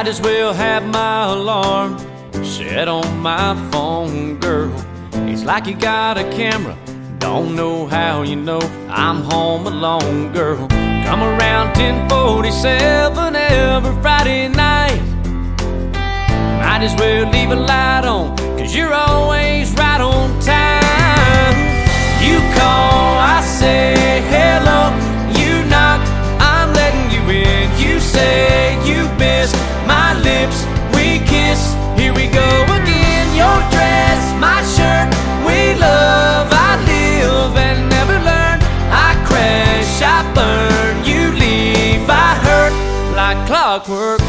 Might as well have my alarm set on my phone, girl. It's like you got a camera, don't know how you know I'm home alone, girl. Come around 10:47 every Friday night. Might as well leave a light on, 'cause you're always right on time. You call, I say hello. You knock, I'm letting you in. You say you miss my lips, we kiss. Here we go again. Your dress, my shirt, we love. I live and never learn. I crash, I burn. You leave, I hurt like clockwork.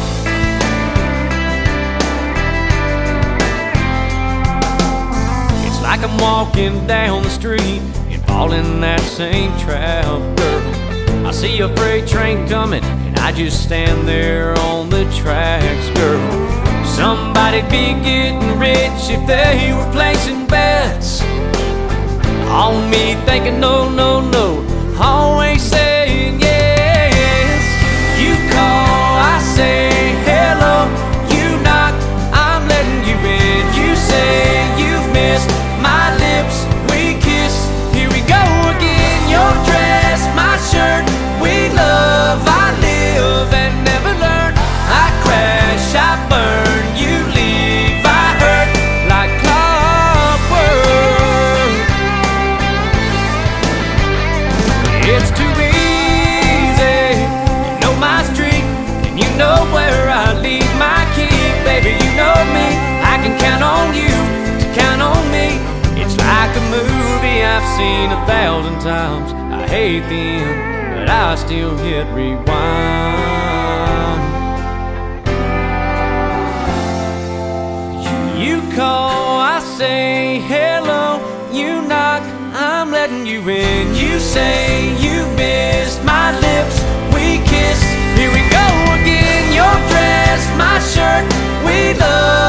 It's like I'm walking down the street and fall in that same trap, girl. I see a freight train coming and I just stand there on the tracks, girl. Somebody'd be getting rich if they were placing bets on me, thinking no, no, no, always saying yes. You call, I say hello. You knock, I'm letting you in. You say you've missed my lips, we kiss. Here we go again. Your dress, my shirt, we love. I live and never learn. I crash, I burn. You leave, I hurt like clockwork. It's too easy. You know my street and you know where I leave my key. Baby, you know me, I can count on you to count on me. It's like a movie I've seen 1,000 times. I hate the end, but I still hit rewind. You call, I say hello. You knock, I'm letting you in. You say you missed my lips, we kiss. Here we go again. Your dress, my shirt, we love.